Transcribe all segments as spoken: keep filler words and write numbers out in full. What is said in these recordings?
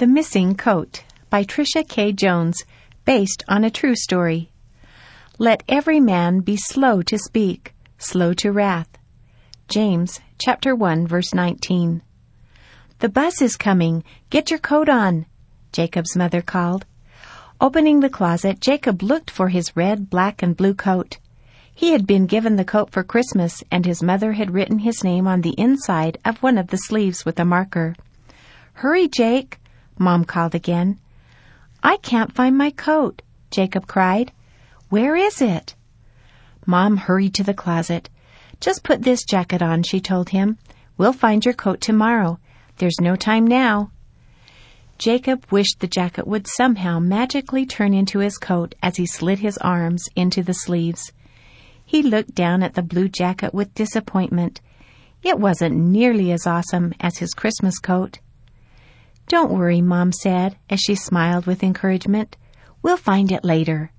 The Missing Coat by Tricia K. Jones, based on a true story. Let every man be slow to speak, slow to wrath. James chapter one, verse nineteen. The bus is coming. Get your coat on, Jacob's mother called. Opening the closet, Jacob looked for his red, black, and blue coat. He had been given the coat for Christmas, and his mother had written his name on the inside of one of the sleeves with a marker. Hurry, Jake, Mom called again. I can't find my coat, Jacob cried. Where is it? Mom hurried to the closet. Just put this jacket on, she told him. We'll find your coat tomorrow. There's no time now. Jacob wished the jacket would somehow magically turn into his coat as he slid his arms into the sleeves. He looked down at the blue jacket with disappointment. It wasn't nearly as awesome as his Christmas coat. Don't worry, Mom said, as she smiled with encouragement. We'll find it later.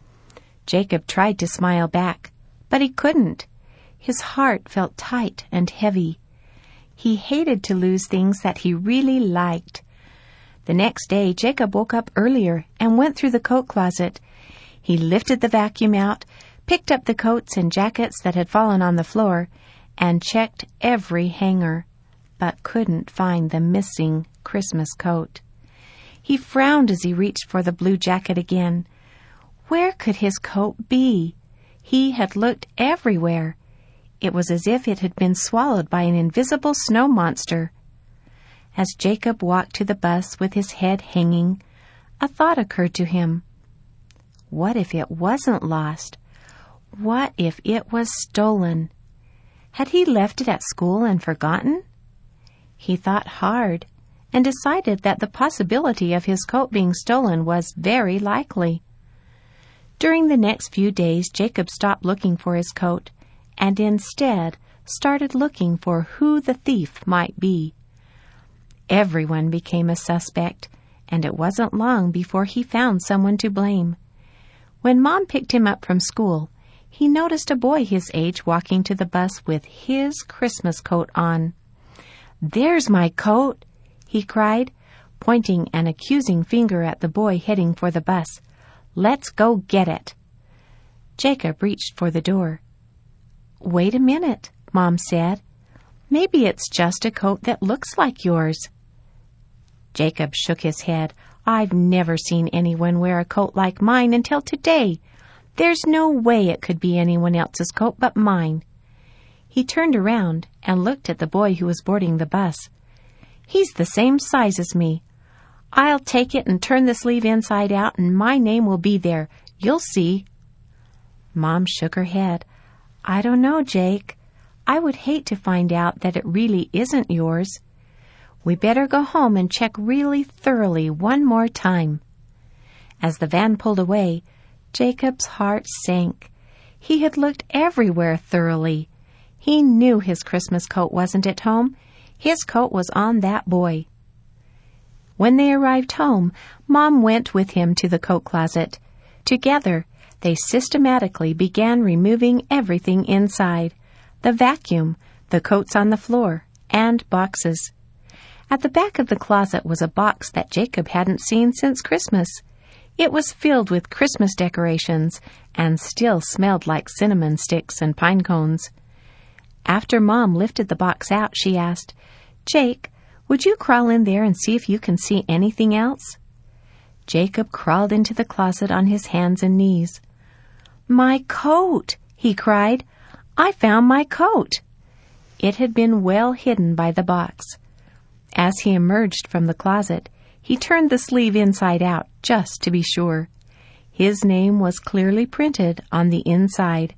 Jacob tried to smile back, but he couldn't. His heart felt tight and heavy. He hated to lose things that he really liked. The next day, Jacob woke up earlier and went through the coat closet. He lifted the vacuum out, picked up the coats and jackets that had fallen on the floor, and checked every hanger, but couldn't find the missing Christmas coat. He frowned as he reached for the blue jacket again. Where could his coat be? He had looked everywhere. It was as if it had been swallowed by an invisible snow monster. As Jacob walked to the bus with his head hanging, a thought occurred to him. What if it wasn't lost? What if it was stolen? Had he left it at school and forgotten? He thought hard and decided that the possibility of his coat being stolen was very likely. During the next few days, Jacob stopped looking for his coat and instead started looking for who the thief might be. Everyone became a suspect, and it wasn't long before he found someone to blame. When Mom picked him up from school, he noticed a boy his age walking to the bus with his Christmas coat on. There's my coat, he cried, pointing an accusing finger at the boy heading for the bus. Let's go get it. Jacob reached for the door. Wait a minute, Mom said. Maybe it's just a coat that looks like yours. Jacob shook his head. I've never seen anyone wear a coat like mine until today. There's no way it could be anyone else's coat but mine. He turned around and looked at the boy who was boarding the bus. He's the same size as me. I'll take it and turn the sleeve inside out, and my name will be there. You'll see. Mom shook her head. I don't know, Jake. I would hate to find out that it really isn't yours. We better go home and check really thoroughly one more time. As the van pulled away, Jacob's heart sank. He had looked everywhere thoroughly. He knew his Christmas coat wasn't at home. His coat was on that boy. When they arrived home, Mom went with him to the coat closet. Together, they systematically began removing everything inside: the vacuum, the coats on the floor, and boxes. At the back of the closet was a box that Jacob hadn't seen since Christmas. It was filled with Christmas decorations and still smelled like cinnamon sticks and pine cones. After Mom lifted the box out, she asked, Jake, would you crawl in there and see if you can see anything else? Jacob crawled into the closet on his hands and knees. My coat, he cried. I found my coat. It had been well hidden by the box. As he emerged from the closet, he turned the sleeve inside out just to be sure. His name was clearly printed on the inside.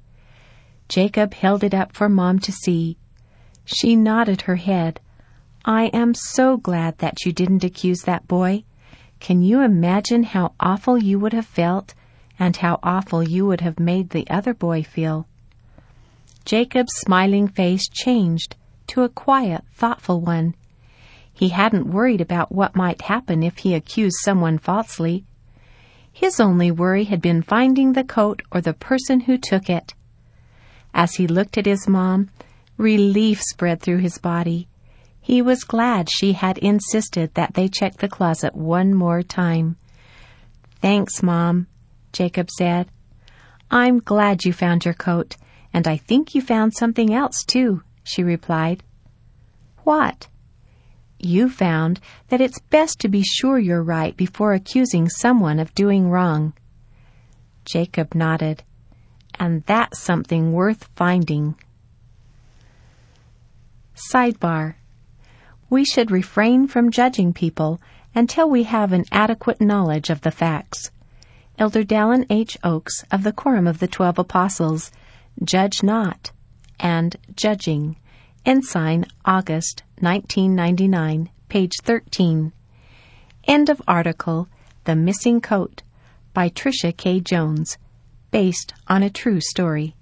Jacob held it up for Mom to see. She nodded her head. I am so glad that you didn't accuse that boy. Can you imagine how awful you would have felt and how awful you would have made the other boy feel? Jacob's smiling face changed to a quiet, thoughtful one. He hadn't worried about what might happen if he accused someone falsely. His only worry had been finding the coat or the person who took it. As he looked at his mom, relief spread through his body. He was glad she had insisted that they check the closet one more time. "Thanks, Mom," Jacob said. "I'm glad you found your coat, and I think you found something else, too," she replied. "What?" "You found that it's best to be sure you're right before accusing someone of doing wrong." Jacob nodded. "And that's something worth finding." Sidebar: We should refrain from judging people until we have an adequate knowledge of the facts. Elder Dallin H. Oakes of the Quorum of the Twelve Apostles, Judge Not, and Judging, Ensign, August nineteen ninety-nine, page thirteen. End of article, The Missing Coat, by Tricia K. Jones, based on a true story.